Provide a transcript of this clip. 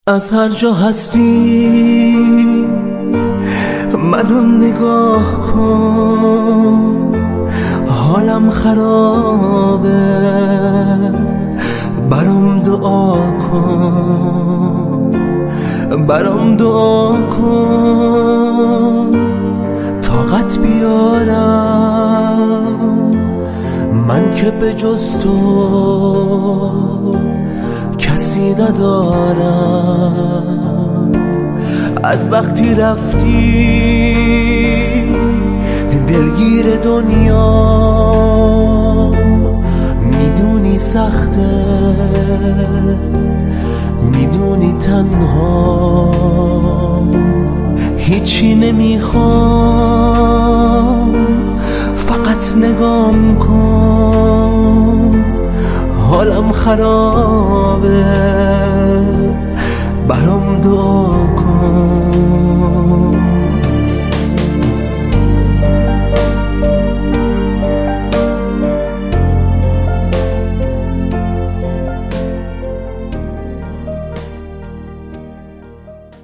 از هر جا هستی منو نگاه کن، حالم خرابه، برام دعا کن، برام دعا کن، طاقت بیارم من که به جز تو کسی ندارم. از وقتی رفتی دلگیر دنیا، میدونی سخته، میدونی تنها، هیچی نمیخوام، فقط نگام کن، حالم خرابه،